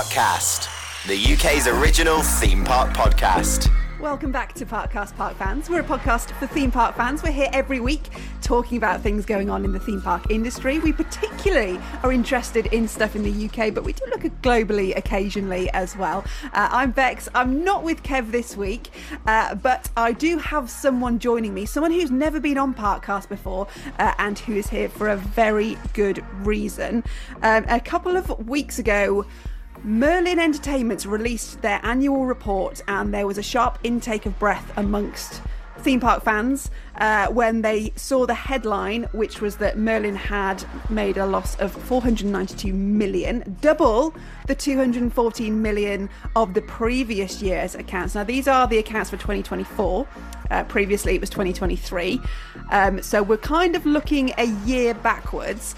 Parkcast, the UK's original theme park podcast. Welcome back to Parkcast Park Fans. We're a podcast for theme park fans. We're here every week talking about things going on in the theme park industry. We particularly are interested in stuff in the UK, but we do look at globally occasionally as well. I'm Bex. I'm not with Kev this week, but I do have someone joining me, someone who's never been on Parkcast before and who is here for a very good reason. A couple of weeks ago, Merlin Entertainments released their annual report, and there was a sharp intake of breath amongst theme park fans when they saw the headline, which was that Merlin had made a loss of 492 million, double the 214 million of the previous year's accounts. Now, these are the accounts for 2024. Previously, it was 2023. So we're kind of looking a year backwards.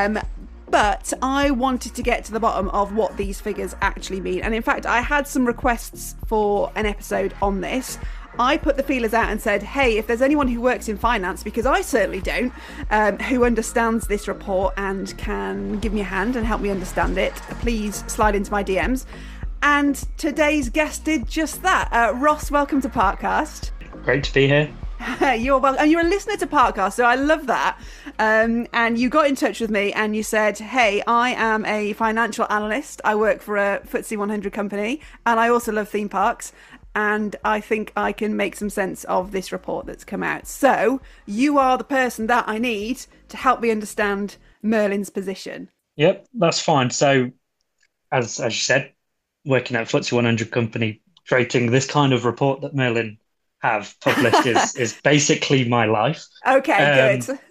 But I wanted to get to the bottom of what these figures actually mean. And in fact, I had some requests for an episode on this. I put the feelers out and said, hey, if there's anyone who works in finance, because I certainly don't, who understands this report and can give me a hand and help me understand it, please slide into my DMs. And today's guest did just that. Ross, welcome to Parkcast. Great to be here. You're welcome. And you're a listener to Parkcast, so I love that. And you got in touch with me and you said, hey, I am a financial analyst. I work for a FTSE 100 company and I also love theme parks. And I think I can make some sense of this report that's come out. So you are the person that I need to help me understand Merlin's position. Yep, that's fine. So as you said, working at a FTSE 100 company, creating this kind of report that Merlin have published is basically my life. Okay, good.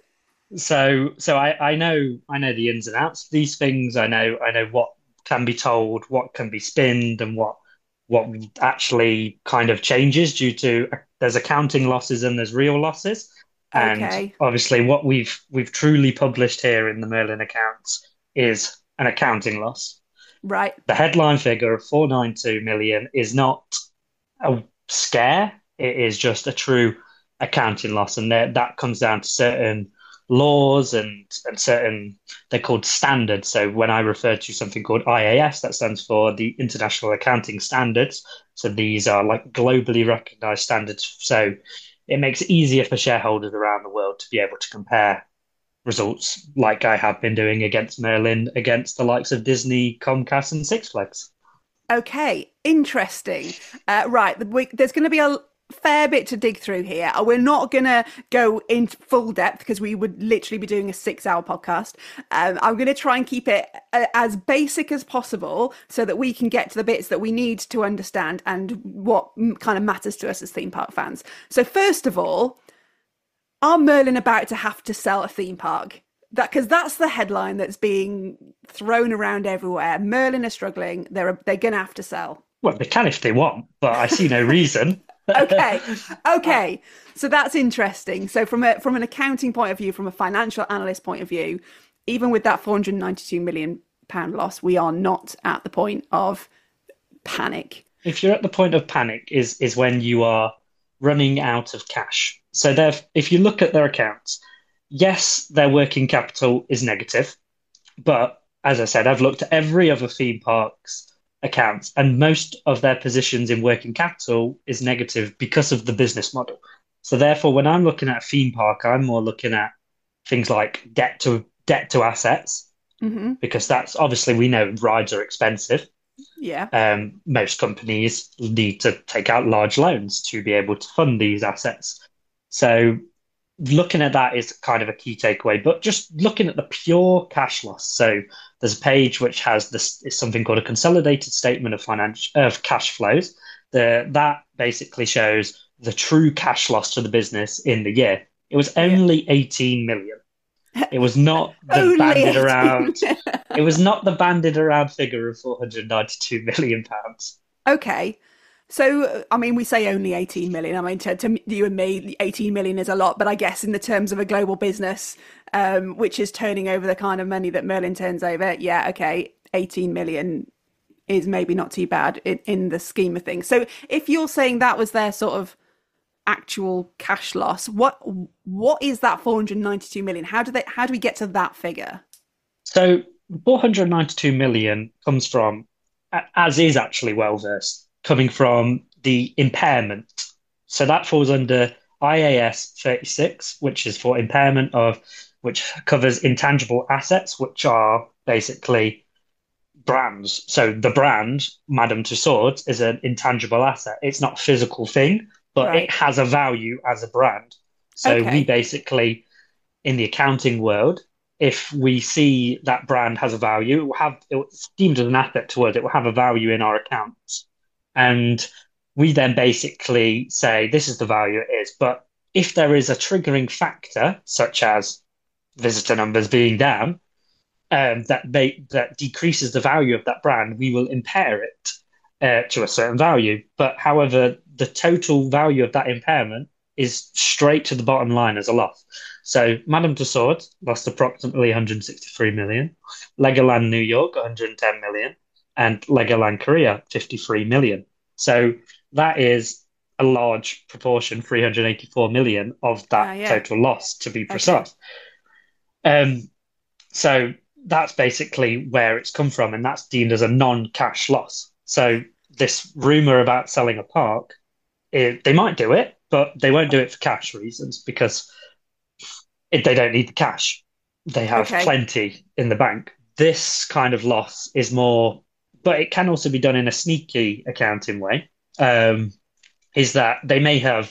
So I know the ins and outs of these things. I know what can be told, what can be spinned, and what actually kind of changes due to there's accounting losses and there's real losses. And obviously what we've truly published here in the Merlin accounts is an accounting loss. Right. The headline figure of 492 million is not a scare. It is just a true accounting loss, and that comes down to certain laws and certain, they're called standards. So when I refer to something called IAS, that stands for the International Accounting Standards. So these are like globally recognized standards. So it makes it easier for shareholders around the world to be able to compare results, like I have been doing against Merlin, against the likes of Disney, Comcast, and Six Flags. Okay, interesting. Right, there's going to be a fair bit to dig through here. We're not going to go into full depth because we would literally be doing a 6-hour podcast. I'm going to try and keep it as basic as possible so that we can get to the bits that we need to understand and what kind of matters to us as theme park fans. So first of all, are Merlin about to have to sell a theme park? Because that's the headline that's being thrown around everywhere. Merlin are struggling. They're going to have to sell. Well, they can if they want, but I see no reason. Okay. So that's interesting. So from an accounting point of view, from a financial analyst point of view, even with that 492 million pound loss, we are not at the point of panic. If you're at the point of panic is when you are running out of cash. So if you look at their accounts, yes, their working capital is negative, but as I said, I've looked at every other theme park's accounts, and most of their positions in working capital is negative because of the business model. So therefore, when I'm looking at a theme park, I'm more looking at things like debt to assets, because that's obviously, we know rides are expensive. Yeah. Most companies need to take out large loans to be able to fund these assets. So looking at that is kind of a key takeaway, but just looking at the pure cash loss. So there's a page which has this is something called a consolidated statement of cash flows. That basically shows the true cash loss to the business in the year. It was only 18 million. It was not the banded around. It was not the banded around figure of 492 million pounds. Okay. So, I mean, we say only 18 million. I mean, to you and me, 18 million is a lot. But I guess in the terms of a global business, which is turning over the kind of money that Merlin turns over, 18 million is maybe not too bad in the scheme of things. So if you're saying that was their sort of actual cash loss, what is that 492 million? How do we get to that figure? So 492 million comes from as is actually well versed, coming from the impairment. So that falls under IAS 36, which is for impairment of, which covers intangible assets, which are basically brands. So the brand, Madame Tussauds, is an intangible asset. It's not a physical thing, but it Right. has a value as a brand. So we Okay. basically, in the accounting world, if we see that brand has a value, it's deemed as an asset to us, it will have a value in our accounts. And we then basically say this is the value it is. But if there is a triggering factor, such as visitor numbers being down, that decreases the value of that brand, we will impair it to a certain value. But however, the total value of that impairment is straight to the bottom line as a loss. So Madame Tussauds lost approximately 163 million, Legoland New York 110 million, and Legoland Korea 53 million. So that is a large proportion, 384 million of that Yeah. total loss, to be Okay. precise. Um, so that's basically where it's come from, and that's deemed as a non-cash loss. So this rumor about selling a park, they might do it, but they won't do it for cash reasons because they don't need the cash. They have Okay. plenty in the bank. This kind of loss is more, but it can also be done in a sneaky accounting way. Is that they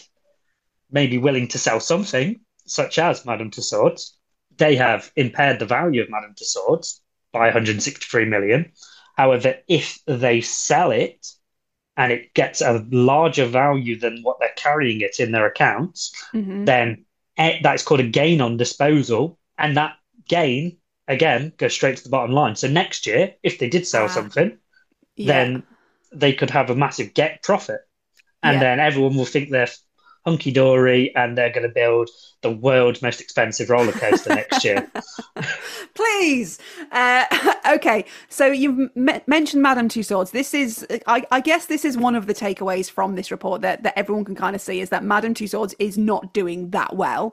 may be willing to sell something, such as Madame Tussauds. They have impaired the value of Madame Tussauds by 163 million. However, if they sell it and it gets a larger value than what they're carrying it in their accounts, Hmm. then that's called a gain on disposal. And that gain, again, goes straight to the bottom line. So next year, if they did sell Ah, something, yeah. then they could have a massive get profit. And Yeah. then everyone will think they're hunky dory and they're going to build the world's most expensive roller coaster next year. Please. Okay. So you've mentioned Madame Tussauds. This is, I guess, this is one of the takeaways from this report that everyone can kind of see is that Madame Tussauds is not doing that well.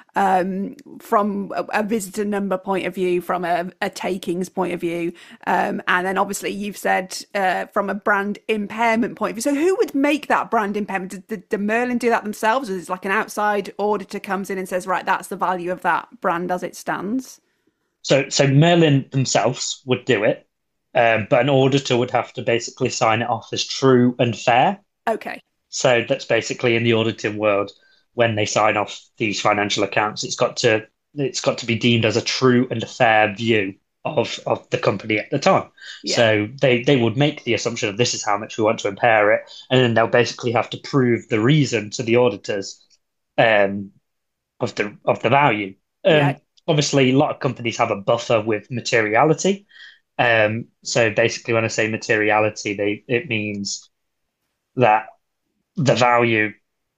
From a visitor number point of view, from a takings point of view, and then obviously you've said from a brand impairment point of view. So who would make that brand impairment? Did Merlin do that themselves? Or is it like an outside auditor comes in and says, right, that's the value of that brand as it stands? So Merlin themselves would do it, but an auditor would have to basically sign it off as true and fair. Okay. So that's basically in the auditing world, when they sign off these financial accounts, it's got to be deemed as a true and fair view of the company at the time. Yeah. So they would make the assumption of this is how much we want to impair it, and then they'll basically have to prove the reason to the auditors um, of the value. Yeah. Obviously, a lot of companies have a buffer with materiality. So basically, when I say materiality, it means that the value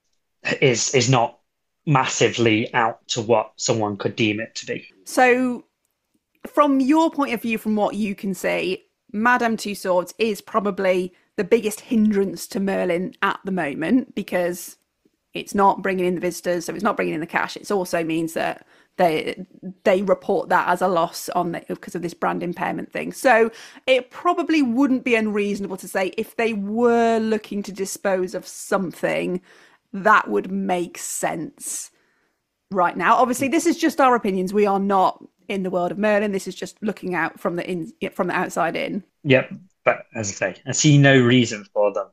is not massively out to what someone could deem it to be. So from your point of view, from what you can see, Madame Tussauds is probably the biggest hindrance to Merlin at the moment because it's not bringing in the visitors, so it's not bringing in the cash. It also means that they report that as a loss on because of this brand impairment thing. So it probably wouldn't be unreasonable to say if they were looking to dispose of something, that would make sense right now. Obviously, this is just our opinions. We are not in the world of Merlin. This is just looking out from the outside in. Yep, but as I say, I see no reason for them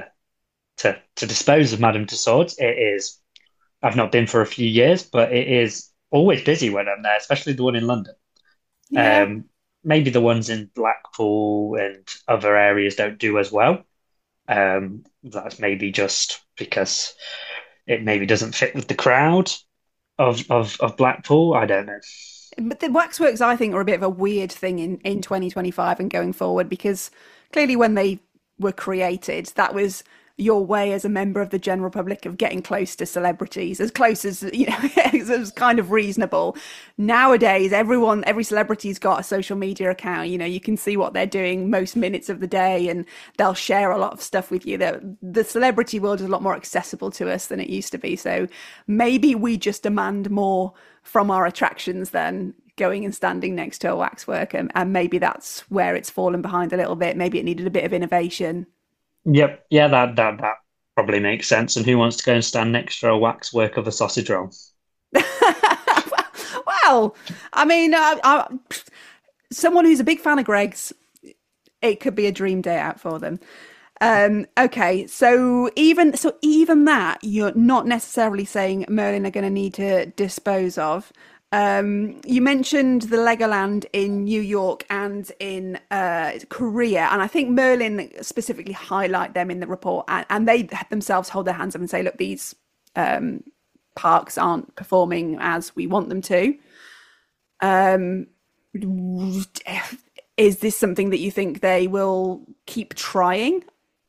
to dispose of Madame Tussauds. It is. I've not been for a few years, but it is always busy when I'm there, especially the one in London. Yeah. Um, Maybe the ones in Blackpool and other areas don't do as well. That's maybe just because it maybe doesn't fit with the crowd of Blackpool. I don't know. But the waxworks, I think, are a bit of a weird thing in 2025 and going forward because clearly when they were created, that was your way as a member of the general public of getting close to celebrities, as close as, it was kind of reasonable. Nowadays, every celebrity's got a social media account. You can see what they're doing most minutes of the day and they'll share a lot of stuff with you. The celebrity world is a lot more accessible to us than it used to be. So maybe we just demand more from our attractions then going and standing next to a waxwork, and maybe that's where it's fallen behind a little bit. Maybe it needed a bit of innovation. Yep. Yeah, that probably makes sense. And who wants to go and stand next to a waxwork of a sausage roll? Well, I mean, someone who's a big fan of Greggs, it could be a dream day out for them. Okay, so even that, you're not necessarily saying Merlin are going to need to dispose of. You mentioned the Legoland in New York and in Korea, and I think Merlin specifically highlight them in the report, and they themselves hold their hands up and say, look, these parks aren't performing as we want them to. Is this something that you think they will keep trying?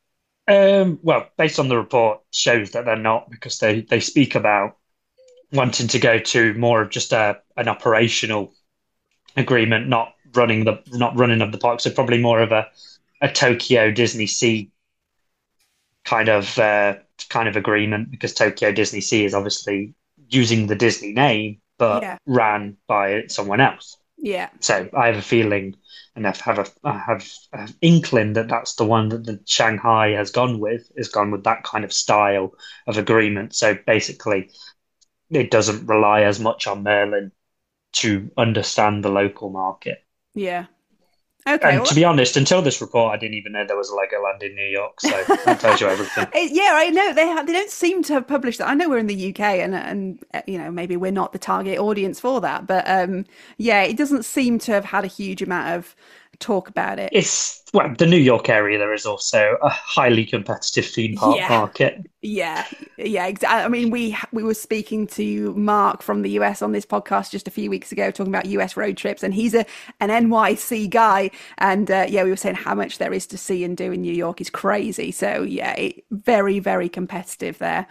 Well, based on the report, shows that they're not, because they speak about wanting to go to more of just an operational agreement, not running of the park. So probably more of a Tokyo Disney Sea kind of agreement, because Tokyo Disney Sea is obviously using the Disney name, but ran by someone else. Yeah. So I have a feeling, and I have an inkling that that's the one that the Shanghai has gone with that kind of style of agreement. So basically, it doesn't rely as much on Merlin to understand the local market. Yeah. Okay. And to be honest, until this report, I didn't even know there was a Legoland in New York. So that tells you everything. Yeah, I know they don't seem to have published that. I know we're in the UK, and maybe we're not the target audience for that, but it doesn't seem to have had a huge amount of talk about it. The New York area, there is also a highly competitive theme park market. Yeah, exactly. I mean, we were speaking to Mark from the US on this podcast just a few weeks ago, talking about US road trips, and he's an NYC guy, and we were saying how much there is to see and do in New York is crazy. So very, very competitive there.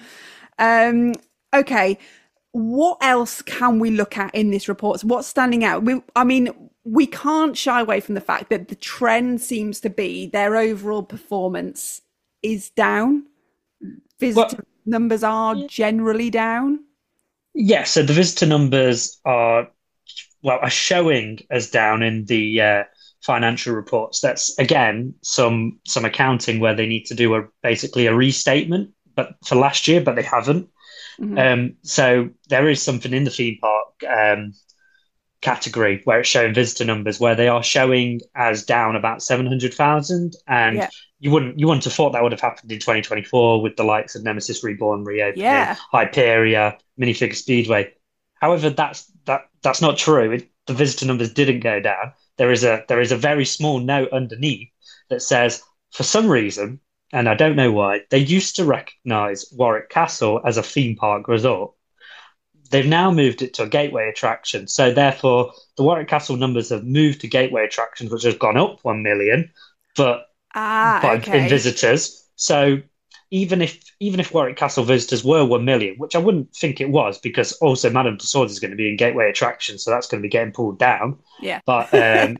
Okay, what else can we look at in this report? What's standing out? We can't shy away from the fact that the trend seems to be their overall performance is down. Visitor numbers are generally down. Yeah, so the visitor numbers are showing as down in the financial reports. That's, again, some accounting where they need to do basically a restatement, but for last year, but they haven't. Mm-hmm. So there is something in the theme park category where it's showing visitor numbers where they are showing as down about 700,000, and you wouldn't have thought that would have happened in 2024 with the likes of Nemesis Reborn reopening, Hyperia, Minifigure Speedway. However, that's not true. The visitor numbers didn't go down. There is a very small note underneath that says, for some reason, and I don't know why, they used to recognise Warwick Castle as a theme park resort. They've now moved it to a gateway attraction. So therefore, the Warwick Castle numbers have moved to gateway attractions, which has gone up 1 million, but in visitors. So even if Warwick Castle visitors were 1 million, which I wouldn't think it was, because also Madame Tussauds is going to be in gateway attractions, so that's going to be getting pulled down. Yeah. But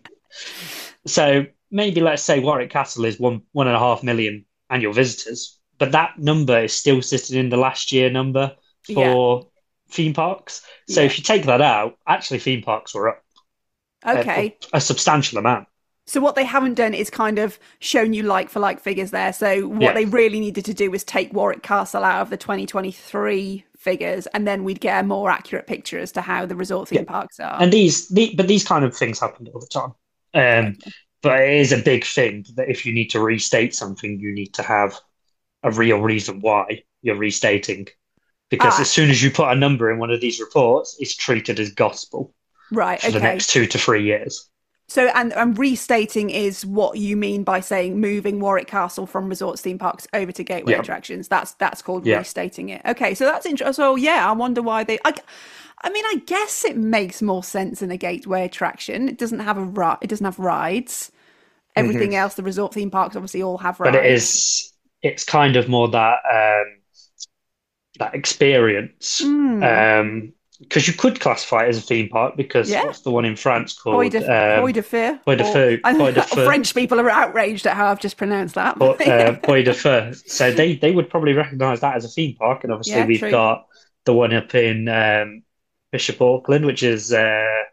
so maybe let's say Warwick Castle is 1.5 million annual visitors, but that number is still sitting in the last year number for theme parks. So if you take that out, actually theme parks were up a substantial amount. So what they haven't done is kind of shown you like for like figures there. So what they really needed to do was take Warwick Castle out of the 2023 figures, and then we'd get a more accurate picture as to how the resort theme parks are. And these kind of things happen all the time. But it is a big thing that if you need to restate something, you need to have a real reason why you're restating. Because as soon as you put a number in one of these reports, it's treated as gospel for the next 2 to 3 years. So, and restating is what you mean by saying moving Warwick Castle from resorts theme parks over to gateway attractions. That's called restating it. Okay, so that's interesting. So I wonder why they. I guess it makes more sense in a gateway attraction. It doesn't have rides. Everything else, the resort theme parks obviously all have rides. But it's kind of more that experience. Because you could classify it as a theme park, because what's the one in France called? Puy de Feu. French people are outraged at how I've just pronounced that. Puy de Feu. So they would probably recognise that as a theme park, and obviously we've got the one up in Bishop Auckland, which is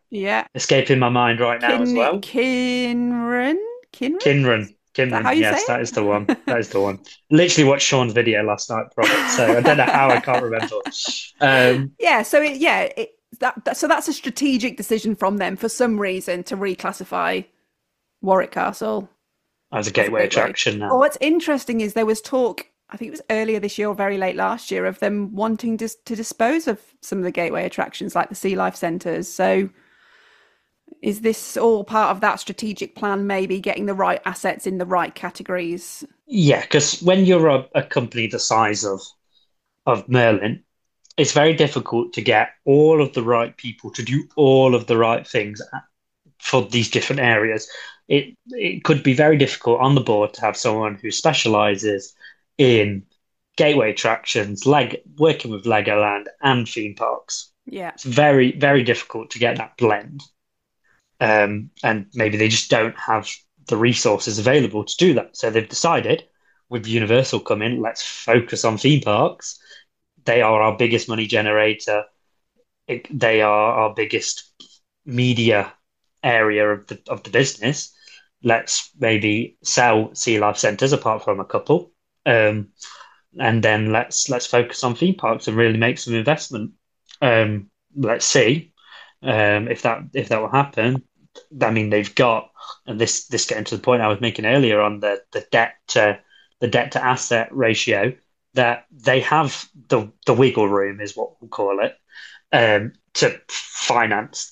Yeah. escaping my mind right now as well. Kinren? Kinren? Kinran. Is that how you say Yes, that is the one. it? That is the one. Literally watched Sean's video last night from it, so I don't know how I can't remember. Um, Yeah, so that's a strategic decision from them for some reason to reclassify Warwick Castle as a as a gateway gateway. attraction Oh, now. what's interesting is there was talk, I think it was earlier this year or very late last year, of them wanting to dispose of some of the gateway attractions like the Sea Life centres. So is this all part of that strategic plan, maybe getting the right assets in the right categories? Yeah, because when you're a company the size of Merlin, it's very difficult to get all of the right people to do all of the right things for these different areas. It could be very difficult on the board to have someone who specializes in gateway attractions, working with Legoland and theme parks. Yeah. It's very, very difficult to get that blend. And maybe they just don't have the resources available to do that. So they've decided, with Universal coming, let's focus on theme parks. They are our biggest money generator. They are our biggest media area of the business. Let's maybe sell Sea Life centres apart from a couple, and then let's focus on theme parks and really make some investment. Let's see if that will happen. I mean, they've got, and this getting to the point I was making earlier on the debt to asset ratio, that they have the wiggle room, is what we'll call it, to finance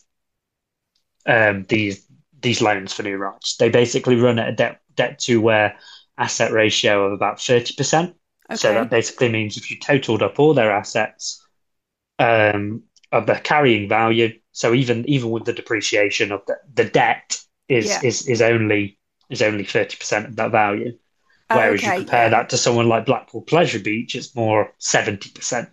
these loans for new rides. They basically run at a debt to asset ratio of about 30%. So Okay. that basically means if you totaled up all their assets of their carrying value, so even with the depreciation of the debt Yeah. is only 30% of that value. Whereas you Okay. compare Yeah. that to someone like Blackpool Pleasure Beach, it's more 70%.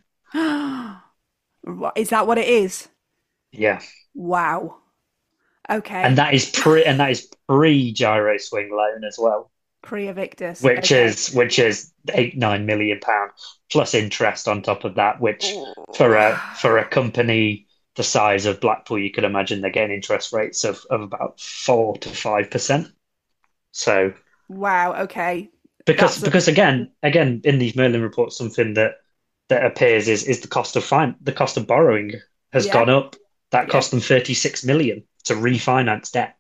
Is that what it is? Yeah. Wow. And Okay. that is pre gyro swing loan as well, Pre-Evictus. which Okay. is 8-9 million pound plus interest on top of that, which for Oh. a company the size of Blackpool, you could imagine they're getting interest rates of about 4 to 5%. So Wow. Okay. because That's a because again in these Merlin reports, something that appears is the cost of borrowing has yeah. gone up. That Yeah. cost them 36 million to refinance debt.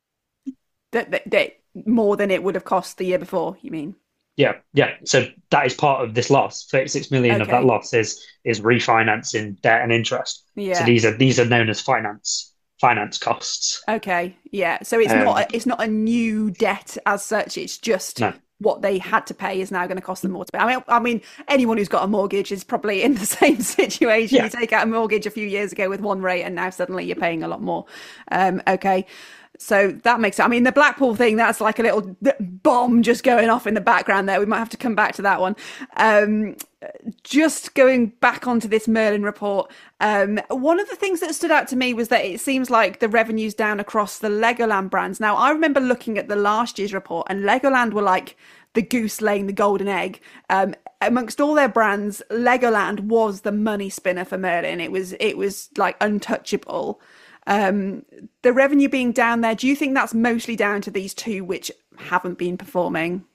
That more than it would have cost the year before, you mean? Yeah, yeah. So that is part of this loss. 36 million of that Okay. loss is refinancing debt and interest. So Yeah. these are known as finance costs. Okay. Yeah. So it's Um, not a new debt as such. It's just no, what they had to pay is now going to cost them more to pay. I mean, anyone who's got a mortgage is probably in the same situation. You yeah, take out a mortgage a few years ago with one rate, and now suddenly you're paying a lot more. Okay. So that makes it. I mean, the Blackpool thing, that's like a little bomb just going off in the background there. We might have to come back to that one. Um, just going back onto this Merlin report, one of the things that stood out to me was that it seems like the revenue's down across the Legoland brands. Now, I remember looking at the last year's report, and Legoland were like the goose laying the golden egg. Amongst all their brands, Legoland was the money spinner for Merlin. It was like untouchable. The revenue being down there, do you think that's mostly down to these two which haven't been performing?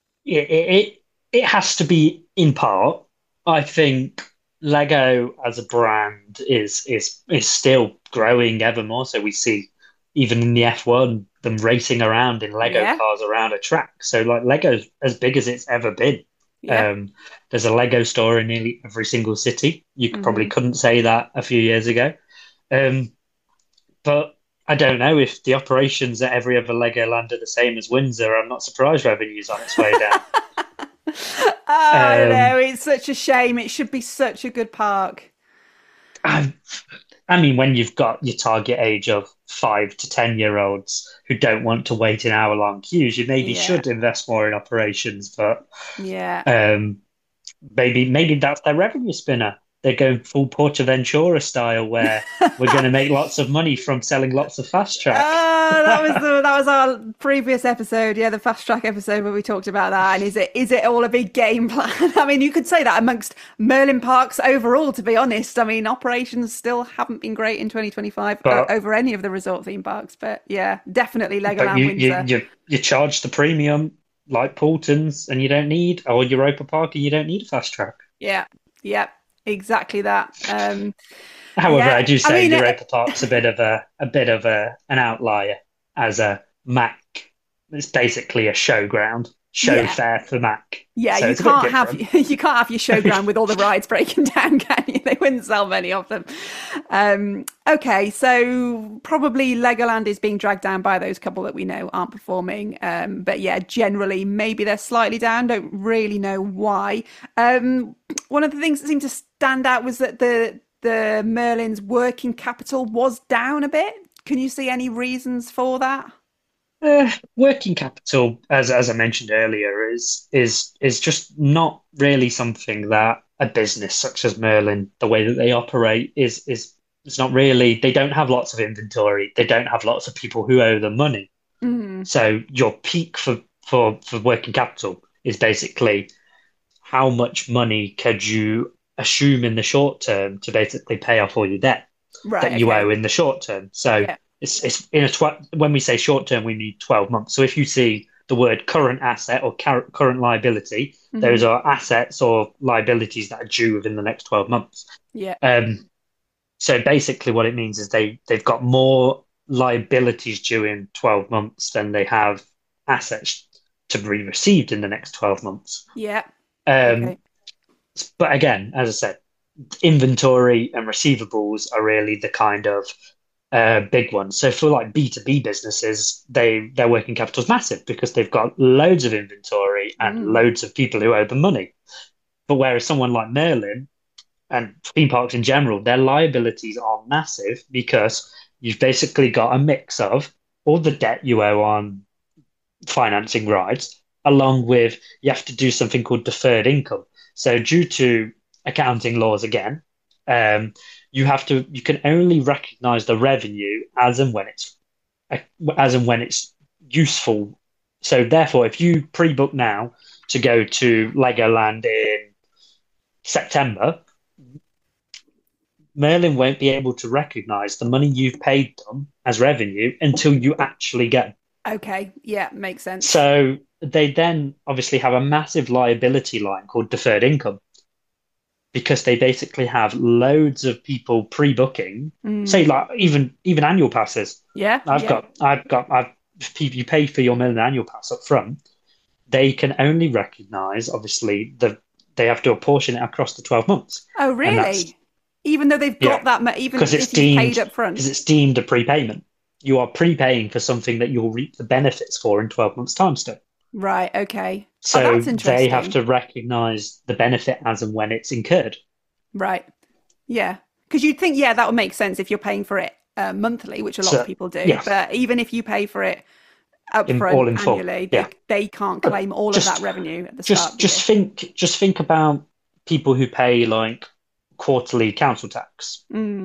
it has to be in part. I think Lego as a brand is still growing ever more. So we see even in the F1 them racing around in Lego Yeah, cars around a track. So like Lego's as big as it's ever been. yeah. Um, there's a Lego store in nearly every single city. You probably Hmm. couldn't say that a few years ago. Um, but I don't know if the operations at every other Legoland are the same as Windsor. I'm not surprised revenue's on its way down. Oh no, Um, it's such a shame. It should be such a good park. I, I mean, when you've got your target age of 5 to 10 year olds who don't want to wait in hour-long queues, you maybe Yeah, should invest more in operations. But yeah. um, maybe that's their revenue spinner. they're going full Portaventura style, where we're going to make lots of money from selling lots of fast track. That was our previous episode, yeah, the fast track episode where we talked about that. And is it all a big game plan? I mean, you could say that amongst Merlin parks overall. To be honest, I mean, operations still haven't been great in 2025 over any of the resort theme parks. But yeah, definitely Legoland wins. You charge the premium like Paulton's, and you don't need, or Europa Park, and you don't need a fast track. Yeah, exactly that. However, I do say Europa Park's a bit of an outlier as a MAC. It's basically a showground, fair for MAC. Yeah, so you can't have your showground with all the rides breaking down, can you? They wouldn't sell many of them. Okay, so probably Legoland is being dragged down by those couple that we know aren't performing. But yeah, generally maybe they're slightly down. Don't really know why. One of the things that seemed to stand out was that the Merlin's working capital was down a bit. Can you see any reasons for that? Working capital, as I mentioned earlier, is just not really something that a business such as Merlin, the way that they operate, is it's not really. They don't have lots of inventory. They don't have lots of people who owe them money. Mm-hmm. So your peak for working capital is basically how much money could you assume in the short term to basically pay off all your debt that you owe in the short term. So it's in when we say short term, we need 12 months. So if you see the word current asset or current liability, those are assets or liabilities that are due within the next 12 months. Yeah. So basically what it means is they've got more liabilities due in 12 months than they have assets to be received in the next 12 months. Yeah. But again, as I said, inventory and receivables are really the kind of big ones. So for like B2B businesses, their working capital is massive because they've got loads of inventory and loads of people who owe them money. But whereas someone like Merlin and theme parks in general, their liabilities are massive because you've basically got a mix of all the debt you owe on financing rides, along with you have to do something called deferred income. So due to accounting laws again, you can only recognize the revenue as and when it's useful. So therefore, if you pre-book now to go to Legoland in September, Merlin won't be able to recognize the money you've paid them as revenue until you actually get. Okay, yeah, makes sense. So they then obviously have a massive liability line called deferred income because they basically have loads of people pre-booking, say like even annual passes. Yeah, if you pay for your Merlin annual pass up front, they can only recognise obviously they have to apportion it across the 12 months. Oh, really? Even though they've got that, even if it's paid up front, because it's deemed a prepayment. You are prepaying for something that you'll reap the benefits for in 12 months' time still. Right, okay. So that's interesting. They have to recognise the benefit as and when it's incurred. Right. Yeah. Because you'd think, that would make sense if you're paying for it monthly, which a lot of people do. Yes. But even if you pay for it upfront annually, they can't claim all of that revenue at the start. Just think about people who pay like quarterly council tax.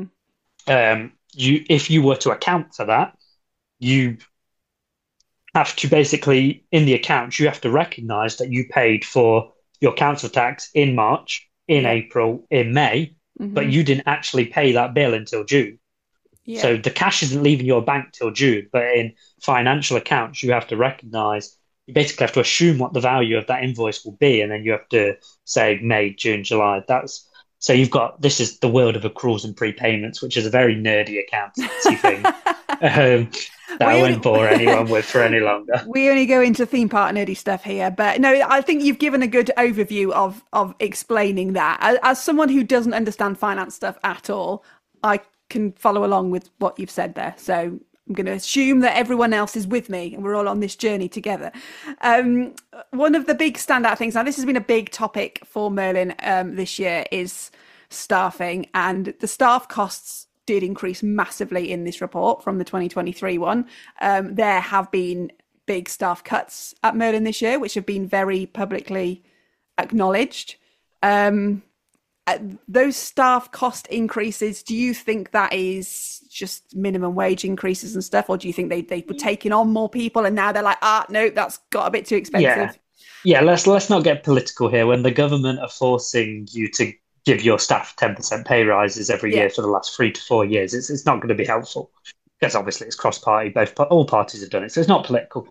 If you were to account for that, you have to basically, in the accounts, you have to recognise that you paid for your council tax in March, in April, in May, but you didn't actually pay that bill until June. Yeah. So the cash isn't leaving your bank till June, but in financial accounts, you have to recognise, you basically have to assume what the value of that invoice will be, and then you have to say May, June, July. So you've got, this is the world of accruals and prepayments, which is a very nerdy accountancy thing that I won't bore anyone with for any longer. We only go into theme park nerdy stuff here, but no, I think you've given a good overview of explaining that. As someone who doesn't understand finance stuff at all, I can follow along with what you've said there. So I'm going to assume that everyone else is with me and we're all on this journey together. One of the big standout things, now this has been a big topic for Merlin this year, is staffing, and the staff costs did increase massively in this report from the 2023 one. There have been big staff cuts at Merlin this year, which have been very publicly acknowledged. those staff cost increases, do you think that is just minimum wage increases and stuff, or do you think they were taking on more people and now they're like, no, that's got a bit too expensive? Yeah. Let's not get political here. When the government are forcing you to give your staff 10% pay rises every year for the last 3 to 4 years, it's not going to be helpful. Because obviously it's cross-party, all parties have done it, so it's not political.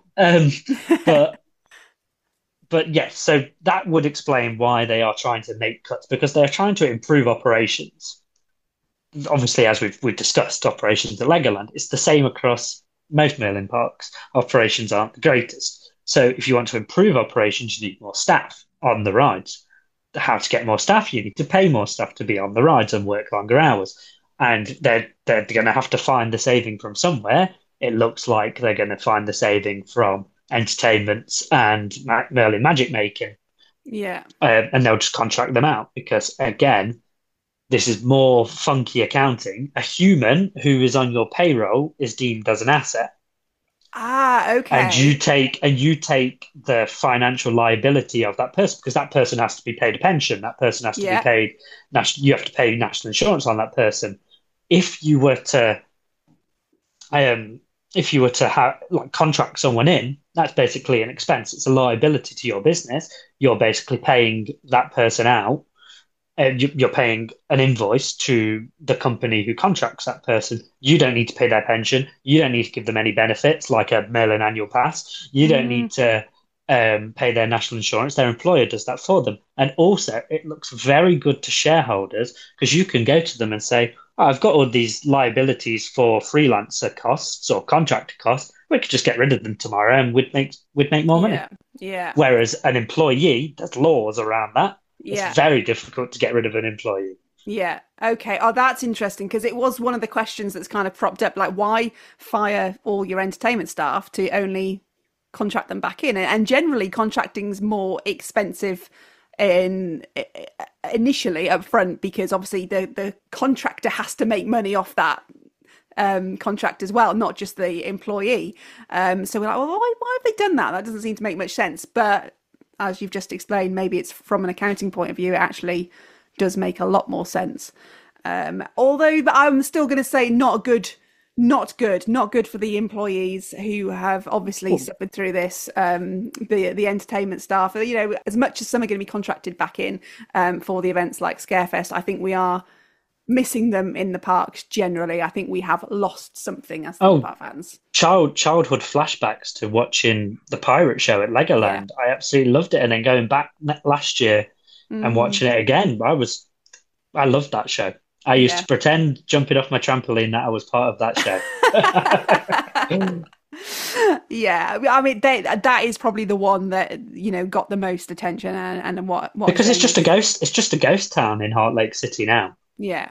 But yes, so that would explain why they are trying to make cuts, because they're trying to improve operations. Obviously, as we've discussed, operations at Legoland, it's the same across most Merlin parks. Operations aren't the greatest. So if you want to improve operations, you need more staff on the rides. How to get more staff? You need to pay more staff to be on the rides and work longer hours. And they're going to have to find the saving from somewhere. It looks like they're going to find the saving from entertainments and Merlin magic making. Yeah. And they'll just contract them out because, again, this is more funky accounting. A human who is on your payroll is deemed as an asset. Okay. And you take the financial liability of that person, because that person has to be paid a pension. That person has to be paid. You have to pay national insurance on that person. If you were to contract someone in, that's basically an expense. It's a liability to your business. You're basically paying that person out. You're paying an invoice to the company who contracts that person. You don't need to pay their pension. You don't need to give them any benefits like a Merlin annual pass. You don't need to pay their national insurance. Their employer does that for them. And also, it looks very good to shareholders because you can go to them and say, I've got all these liabilities for freelancer costs or contractor costs. We could just get rid of them tomorrow and we'd make more money. Yeah. Whereas an employee, there's laws around that. Yeah. It's very difficult to get rid of an employee. Yeah. Okay. Oh, that's interesting because it was one of the questions that's kind of propped up. Like, why fire all your entertainment staff to only contract them back in? And generally, contracting's more expensive initially up front because obviously the contractor has to make money off that contract as well, not just the employee. So we're like, well, why have they done that? That doesn't seem to make much sense. But as you've just explained, maybe it's from an accounting point of view, it actually does make a lot more sense. Although I'm still going to say not good for the employees who have obviously suffered through this. The entertainment staff, as much as some are going to be contracted back in for the events like Scarefest, I think we are missing them in the parks generally. I think we have lost something as theme park fans. Childhood flashbacks to watching the pirate show at Legoland. I absolutely loved it, and then going back last year and watching it again, I loved that show. I used to pretend jumping off my trampoline that I was part of that show. Yeah, I mean that is probably the one that got the most attention and what because it's just a ghost town in Heart Lake City now. Yeah.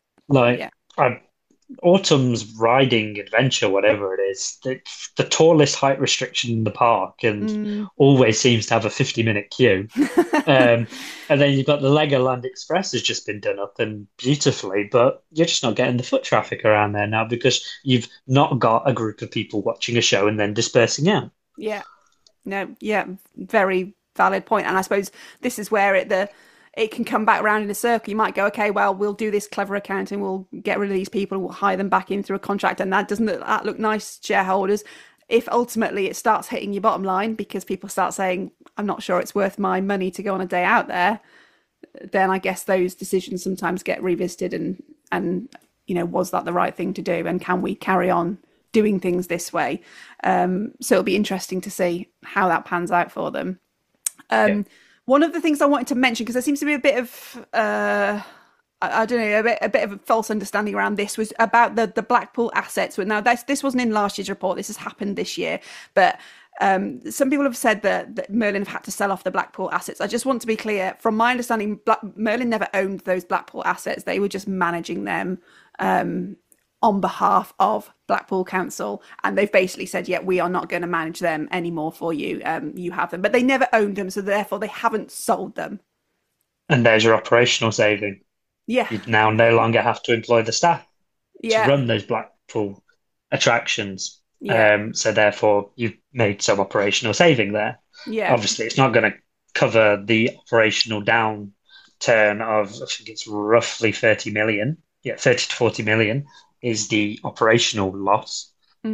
Autumn's riding adventure, whatever it is, the tallest height restriction in the park and always seems to have a 50-minute queue. And then you've got the Legoland Express has just been done up and beautifully, but you're just not getting the foot traffic around there now because you've not got a group of people watching a show and then dispersing out. Yeah. No, yeah, very valid point. And I suppose this is where it can come back around in a circle. You might go, okay, well, we'll do this clever accounting. We'll get rid of these people and we'll hire them back in through a contract. And that doesn't look nice, shareholders. If ultimately it starts hitting your bottom line because people start saying, I'm not sure it's worth my money to go on a day out there, then I guess those decisions sometimes get revisited and was that the right thing to do? And can we carry on doing things this way? So it'll be interesting to see how that pans out for them. One of the things I wanted to mention, because there seems to be a bit of, a bit of a false understanding around this, was about the Blackpool assets. Now, this wasn't in last year's report. This has happened this year. But some people have said that Merlin have had to sell off the Blackpool assets. I just want to be clear. From my understanding, Merlin never owned those Blackpool assets. They were just managing them on behalf of Blackpool Council, and they've basically said, yeah, we are not going to manage them anymore for you. You have them, but they never owned them, so therefore they haven't sold them. And there's your operational saving. Yeah. You now no longer have to employ the staff to run those Blackpool attractions. Yeah. So therefore you've made some operational saving there. Yeah. Obviously it's not going to cover the operational downtime turn of, I think it's roughly 30 million. Yeah, 30 to 40 million is the operational loss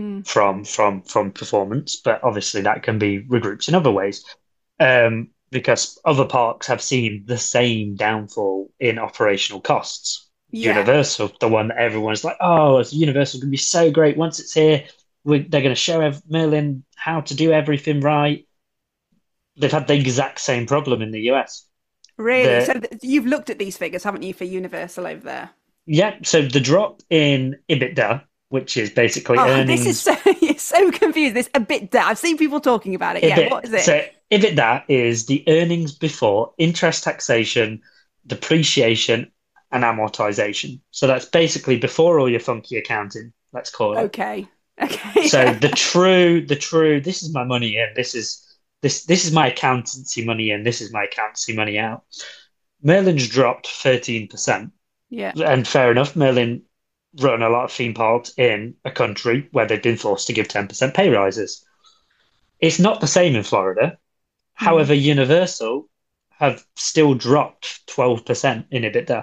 from performance. But obviously that can be regrouped in other ways. Because other parks have seen the same downfall in operational costs. Yeah. Universal, the one that everyone's like, oh, Universal can be so great once it's here. They're going to show Merlin how to do everything right. They've had the exact same problem in the US. Really? So you've looked at these figures, haven't you, for Universal over there? Yeah. So the drop in EBITDA, which is basically earnings. This is so confused. This EBITDA. I've seen people talking about it. Yeah. What is it? So EBITDA is the earnings before interest, taxation, depreciation, and amortization. So that's basically before all your funky accounting, let's call it. Okay. So the true, this is my money in, this is my accountancy money in, this is my accountancy money out. Merlin's dropped 13%. Yeah. And fair enough, Merlin run a lot of theme parks in a country where they've been forced to give 10% pay rises. It's not the same in Florida. However, Universal have still dropped 12% in EBITDA.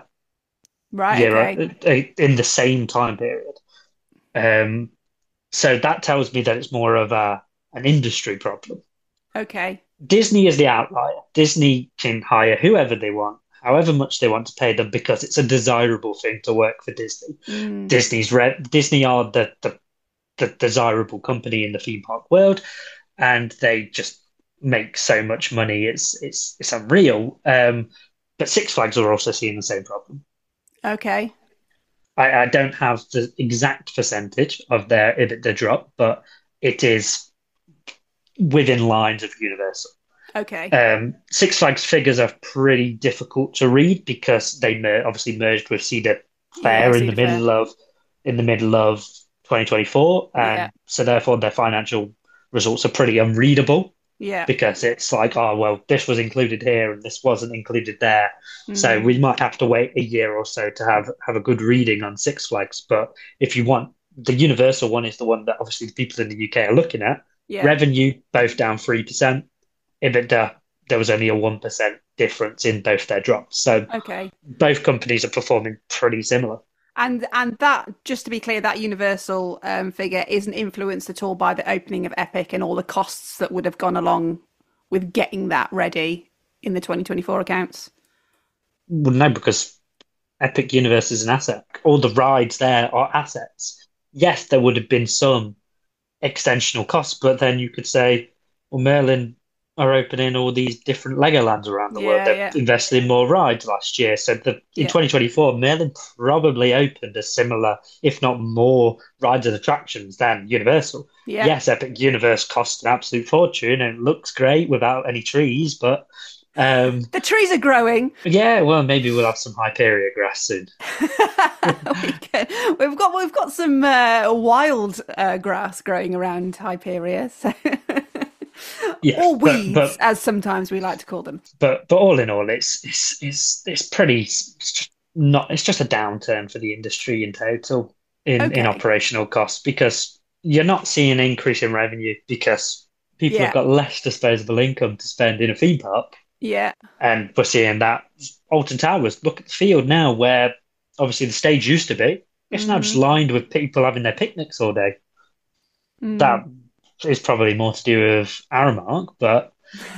Right. In the same time period. So that tells me that it's more of an industry problem. Okay. Disney is the outlier. Disney can hire whoever they want, however much they want to pay them, because it's a desirable thing to work for Disney. Disney are the desirable company in the theme park world, and they just make so much money. It's unreal. But Six Flags are also seeing the same problem. Okay. I don't have the exact percentage of their EBITDA drop, but it is within lines of Universal. Okay. Six Flags figures are pretty difficult to read because they obviously merged with Cedar Fair in the middle of 2024, and so therefore their financial results are pretty unreadable. Yeah. Because it's like, oh, well, this was included here and this wasn't included there. So we might have to wait a year or so to have a good reading on Six Flags. But if you want, the Universal one is the one that obviously the people in the UK are looking at. Yeah. Revenue, both down 3%. EBITDA, there was only a 1% difference in both their drops. So both companies are performing pretty similar. And that, just to be clear, that Universal figure isn't influenced at all by the opening of Epic and all the costs that would have gone along with getting that ready in the 2024 accounts. Well, no, because Epic Universe is an asset. All the rides there are assets. Yes, there would have been some extensional costs, but then you could say, well, Merlin are opening all these different Legolands around the world. They've invested in more rides last year. So in 2024, Merlin probably opened a similar, if not more, rides and attractions than Universal. Yeah. Yes, Epic Universe cost an absolute fortune and it looks great without any trees, but... the trees are growing. Yeah, well, maybe we'll have some Hyperia grass soon. We've got some wild grass growing around Hyperia, so... or weeds, as sometimes we like to call them. But all in all, it's pretty. It's just a downturn for the industry in total in operational costs, because you're not seeing an increase in revenue because people have got less disposable income to spend in a theme park. Yeah, and we're seeing that. Alton Towers. Look at the field now, where obviously the stage used to be. It's now just lined with people having their picnics all day. That is probably more to do with Aramark, but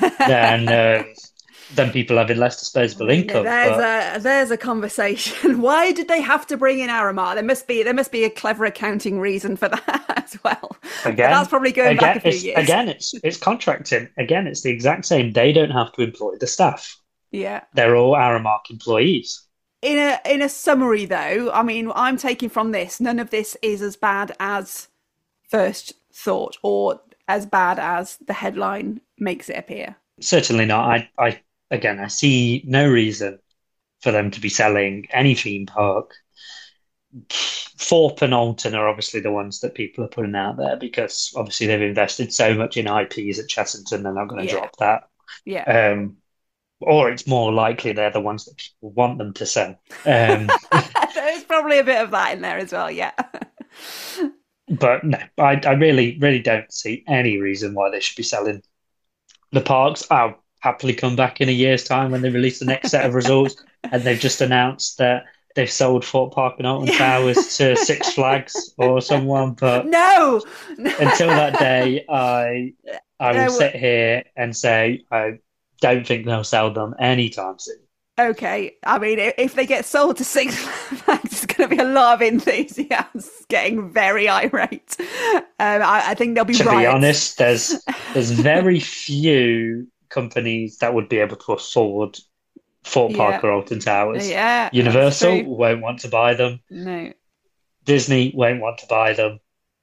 than people having less disposable income. There's a conversation. Why did they have to bring in Aramark? There must be a clever accounting reason for that as well. Again, that's probably going back a few years. Again, it's contracting. Again, it's the exact same. They don't have to employ the staff. Yeah, they're all Aramark employees. In a summary, though, I mean, I'm taking from this, none of this is as bad as first thought or as bad as the headline makes it appear. Certainly not. I see no reason for them to be selling any theme park. Thorpe and Alton are obviously the ones that people are putting out there because obviously they've invested so much in IPs at Chessington, they're not going to drop that. Yeah. Or it's more likely they're the ones that people want them to sell. There's probably a bit of that in there as well, yeah. But no, I really, really don't see any reason why they should be selling the parks. happily come back in a year's time when they release the next set of results, and they've just announced that they've sold Fort Park and Alton Towers to Six Flags or someone. But No, until that day, I will no. sit here and say I don't think they'll sell them anytime soon. Okay, I mean, if they get sold to Six Flags, there's going to be a lot of enthusiasts getting very irate. I think they'll be To riots. be honest, there's very few companies that would be able to afford Fort Park or Alton Towers. Yeah, Universal won't want to buy them. No. Disney won't want to buy them.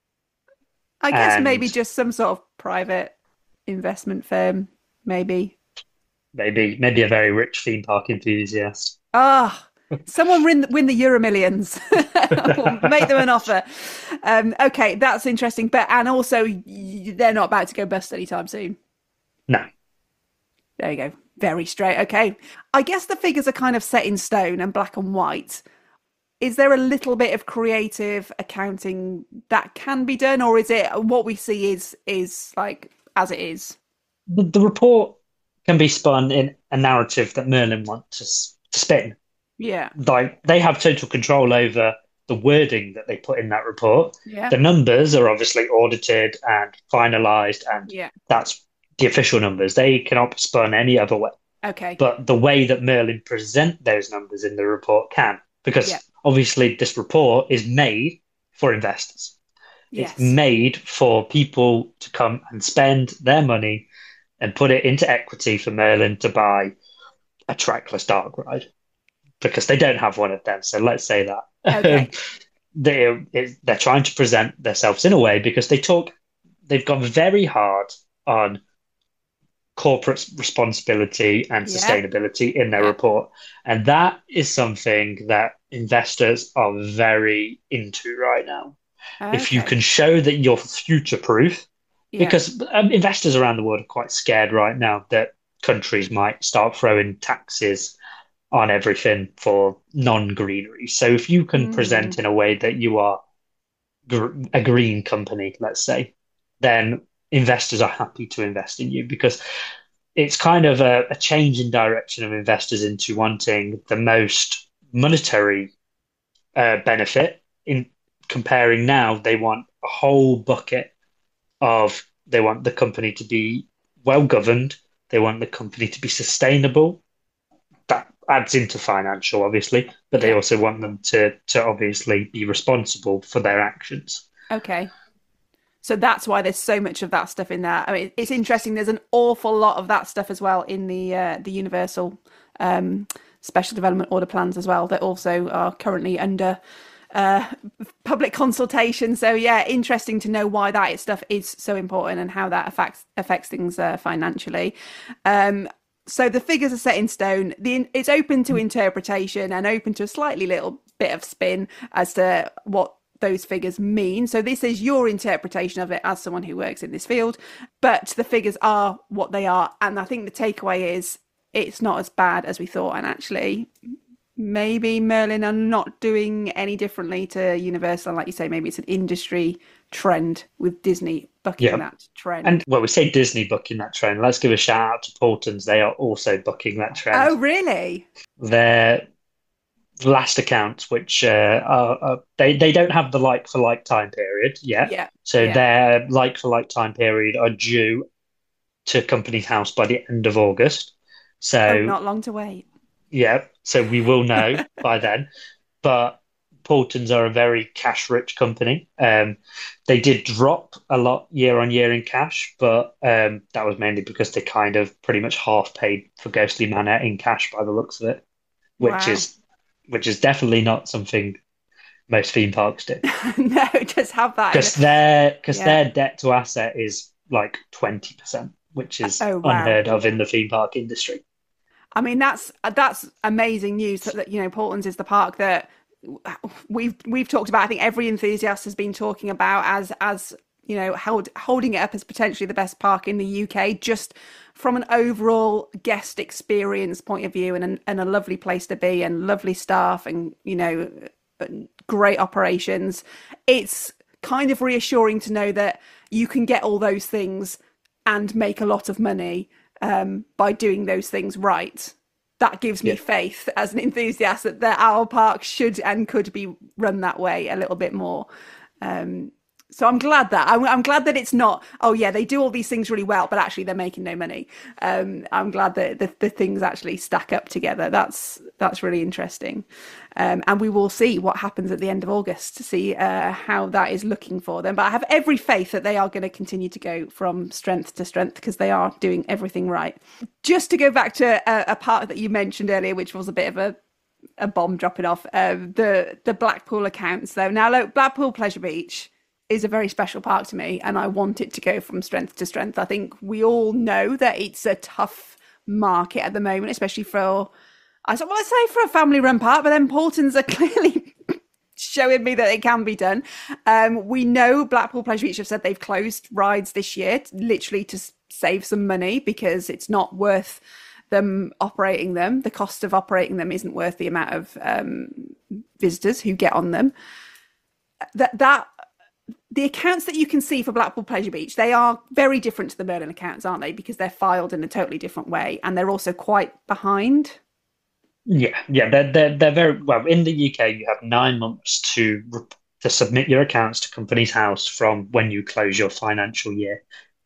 I guess And maybe just some sort of private investment firm, maybe. maybe a very rich theme park enthusiast. Ah, someone win the Euro Millions. Make them an offer. Okay, that's interesting. And also, they're not about to go bust anytime soon. No. There you go. Very straight. Okay. I guess the figures are kind of set in stone and black and white. Is there a little bit of creative accounting that can be done, or is it what we see is like as it is? The report can be spun in a narrative that Merlin wants to spin. Yeah. Like they have total control over the wording that they put in that report. Yeah. The numbers are obviously audited and finalized, and that's the official numbers. They cannot be spun any other way. Okay. But the way that Merlin present those numbers in the report can, because obviously this report is made for investors. Yes. It's made for people to come and spend their money and put it into equity for Merlin to buy a trackless dark ride, because they don't have one of them. So let's say that. Okay. They're trying to present themselves in a way, because they've gone very hard on corporate responsibility and sustainability in their report. And that is something that investors are very into right now. Okay. If you can show that you're future-proof, because investors around the world are quite scared right now that countries might start throwing taxes on everything for non-greenery. So if you can present in a way that you are a green company, let's say, then investors are happy to invest in you, because it's kind of a change in direction of investors into wanting the most monetary benefit. In comparing now, they want a whole bucket of, they want the company to be well governed, they want the company to be sustainable. That adds into financial, obviously, but they also want them to obviously be responsible for their actions. Okay. So that's why there's so much of that stuff in there. I mean, it's interesting. There's an awful lot of that stuff as well in the Universal Special Development Order plans as well, that also are currently under public consultation. So interesting to know why that stuff is so important and how that affects things financially. So the figures are set in stone. It's open to interpretation and open to a slightly little bit of spin as to what those figures mean. So this is your interpretation of it as someone who works in this field, but the figures are what they are. And I think the takeaway is it's not as bad as we thought. And actually, maybe Merlin are not doing any differently to Universal. Like you say, maybe it's an industry trend with Disney bucking that trend. And we say Disney bucking that trend. Let's give a shout out to Paultons. They are also bucking that trend. Oh, really? Their last accounts, which they don't have the like-for-like time period yet. Their like-for-like time period are due to Companies House by the end of August. So not long to wait. Yeah, so we will know by then. But Paultons are a very cash-rich company. They did drop a lot year on year in cash, but that was mainly because they kind of pretty much half paid for Ghostly Manor in cash by the looks of it, which is definitely not something most theme parks do. No, just have that. Because their debt to asset is like 20%, which is unheard of in the theme park industry. I mean, that's amazing news. That Paultons is the park that we've talked about. I think every enthusiast has been talking about as holding it up as potentially the best park in the UK, just from an overall guest experience point of view, and a lovely place to be, and lovely staff, and great operations. It's kind of reassuring to know that you can get all those things and make a lot of money by doing those things right. That gives me faith as an enthusiast that our park should and could be run that way a little bit more. So I'm glad that I'm glad that it's not, oh yeah, they do all these things really well, but actually they're making no money. I'm glad that the things actually stack up together. That's really interesting. And we will see what happens at the end of August to see how that is looking for them. But I have every faith that they are going to continue to go from strength to strength because they are doing everything right. Just to go back to a part that you mentioned earlier, which was a bit of a bomb dropping off, the Blackpool accounts though. Now look, Blackpool Pleasure Beach is a very special park to me, and I want it to go from strength to strength. I think we all know that it's a tough market at the moment, especially for, I say for a family-run park, but then Paultons are clearly showing me that it can be done. We know Blackpool Pleasure Beach have said they've closed rides this year, literally to save some money because it's not worth them operating them. The cost of operating them isn't worth the amount of visitors who get on them. The accounts that you can see for Blackpool Pleasure Beach, they are very different to the Merlin accounts, aren't they? Because they're filed in a totally different way, and they're also quite behind. Yeah, they're very well. In the UK, you have 9 months to submit your accounts to Companies House from when you close your financial year.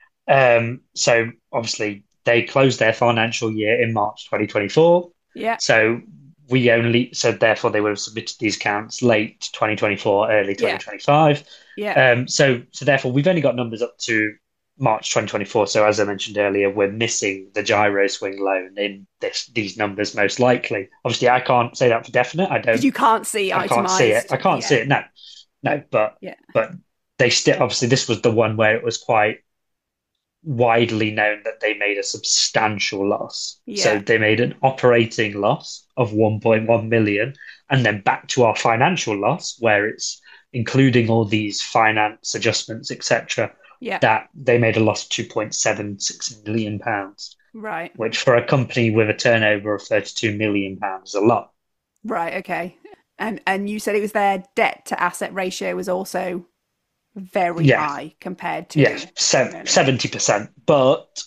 So obviously they closed their financial year in March 2024. Yeah. So therefore they would have submitted these accounts late 2024, early 2025. Yeah. So therefore we've only got numbers up to March 2024. So as I mentioned earlier, we're missing the gyro swing loan in these numbers most likely. Obviously, I can't say that for definite. Because you can't see I itemized. can't see it. I can't see it. No. But they still, obviously this was the one where it was quite widely known that they made a substantial loss. Yeah. So they made an operating loss of 1.1 million, and then back to our financial loss where it's including all these finance adjustments, etc. Yeah. That they made a loss of 2.76 million pounds. Right. Which for a company with a turnover of 32 million pounds is a lot. Right. Okay. And you said it was their debt to asset ratio was also very high compared to 70%. But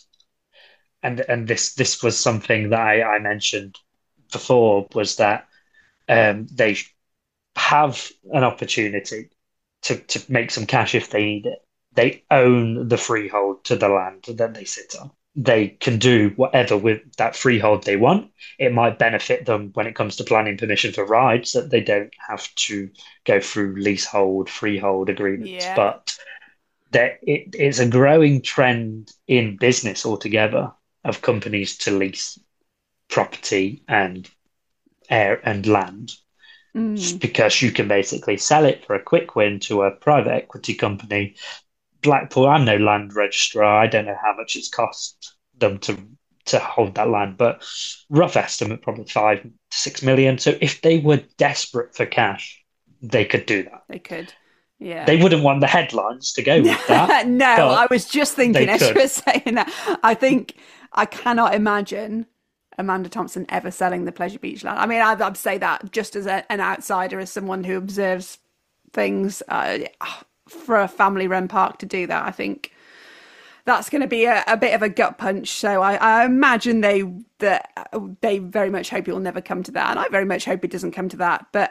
and this was something that I mentioned before, was that they have an opportunity to make some cash if they need it. They own the freehold to the land that they sit on. They can do whatever with that freehold they want. It might benefit them when it comes to planning permission for rides, that they don't have to go through leasehold, freehold agreements. Yeah. But it's a growing trend in business altogether of companies to lease property and air and land, because you can basically sell it for a quick win to a private equity company. Blackpool, I'm no land registrar. I don't know how much it's cost them to hold that land, but rough estimate, probably 5 to 6 million. So if they were desperate for cash, they could do that. They could. Yeah. They wouldn't want the headlines to go with that. No, I was just thinking as you were saying that. I cannot imagine Amanda Thompson ever selling the Pleasure Beach land. I mean, I'd say that just as an outsider, as someone who observes things, for a family-run park to do that, I think that's going to be a bit of a gut punch. So I imagine they very much hope it will never come to that, and I very much hope it doesn't come to that. But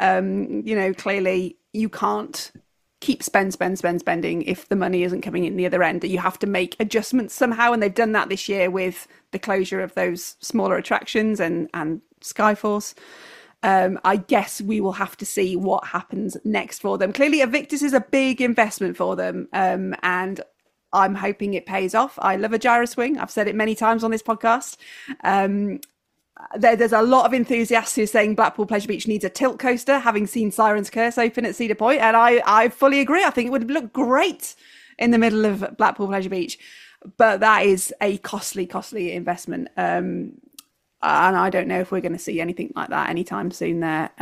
clearly you can't keep spending if the money isn't coming in the other end. You have to make adjustments somehow, and they've done that this year with the closure of those smaller attractions and Skyforce. I guess we will have to see what happens next for them. Clearly, Invictus is a big investment for them, and I'm hoping it pays off. I love a gyro swing. I've said it many times on this podcast. There's a lot of enthusiasts who are saying Blackpool Pleasure Beach needs a tilt coaster, having seen Siren's Curse open at Cedar Point, and I fully agree. I think it would look great in the middle of Blackpool Pleasure Beach, but that is a costly investment. And I don't know if we're going to see anything like that anytime soon there.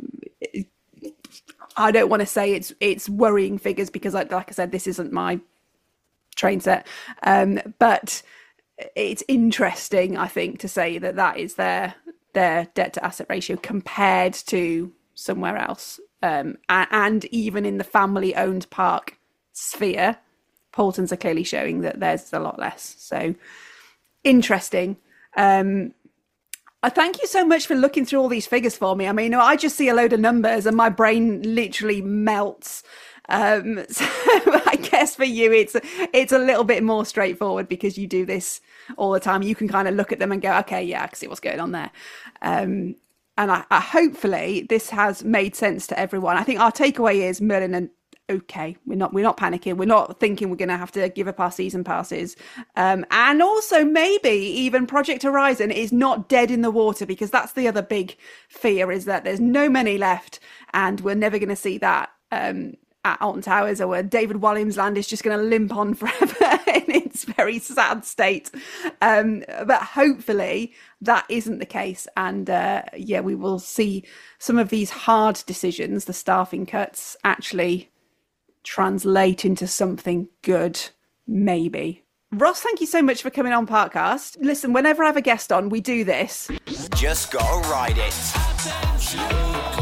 I don't want to say it's worrying figures because, like I said, this isn't my train set. But it's interesting, I think, to say that is their debt to asset ratio compared to somewhere else. And even in the family-owned park sphere, Paultons are clearly showing that there's a lot less. So interesting. I thank you so much for looking through all these figures for me. I mean, I just see a load of numbers and my brain literally melts. So I guess for you, it's a little bit more straightforward because you do this all the time. You can kind of look at them and go, okay, yeah, I can see what's going on there. And I hopefully this has made sense to everyone. I think our takeaway is Merlin and okay, we're not panicking. We're not thinking we're going to have to give up our season passes. And also maybe even Project Horizon is not dead in the water, because that's the other big fear, is that there's no money left and we're never going to see that at Alton Towers, or where David Walliams Land is just going to limp on forever in its very sad state. But hopefully that isn't the case. And we will see some of these hard decisions, the staffing cuts, actually translate into something good, maybe. Ross, thank you so much for coming on Parkcast. Listen, whenever I have a guest on, we do this. Just gotta ride it.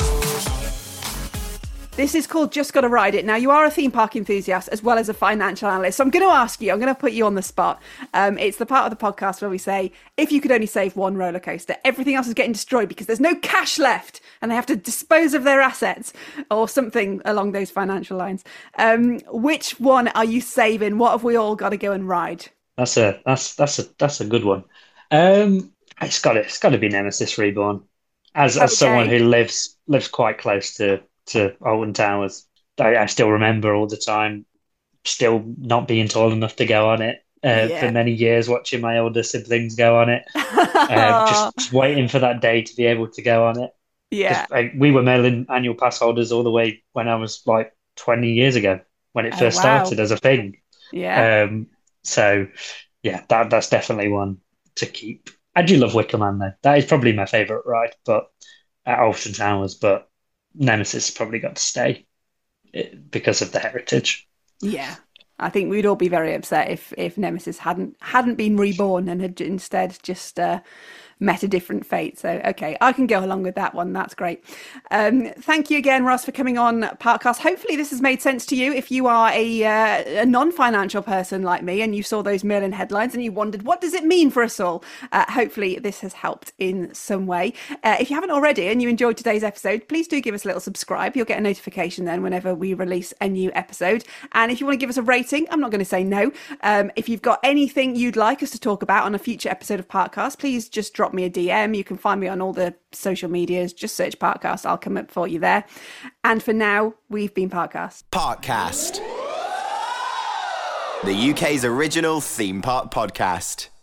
This is called Just Gotta Ride It. Now, you are a theme park enthusiast as well as a financial analyst. So I'm going to ask you, I'm going to put you on the spot. It's the part of the podcast where we say, if you could only save one roller coaster, everything else is getting destroyed because there's no cash left and they have to dispose of their assets, or something along those financial lines. Which one are you saving? What have we all got to go and ride? That's a good one. It's got to be Nemesis Reborn. As someone who lives quite close to Alton Towers, I still remember all the time still not being tall enough to go on it for many years, watching my older siblings go on it, just waiting for that day to be able to go on it. Yeah, we were Merlin annual pass holders all the way when I was like 20 years ago, when it first started as a thing. Yeah. So yeah, that's definitely one to keep. I do love Wicker Man though. That is probably my favourite ride, but at Alton Towers, but Nemesis has probably got to stay because of the heritage. Yeah, I think we'd all be very upset if Nemesis hadn't been reborn and had instead just met a different fate. So, okay, I can go along with that one. That's great. Thank you again, Ross, for coming on Parkcast. Hopefully this has made sense to you. If you are a non-financial person like me and you saw those Merlin headlines and you wondered, what does it mean for us all? Hopefully this has helped in some way. If you haven't already and you enjoyed today's episode, please do give us a little subscribe. You'll get a notification then whenever we release a new episode. And if you want to give us a rating, I'm not going to say no. If you've got anything you'd like us to talk about on a future episode of Parkcast, please just drop me a DM. You can find me on all the social medias. Just search Parkcast. I'll come up for you there. And for now, we've been Parkcast. Parkcast. The UK's original theme park podcast.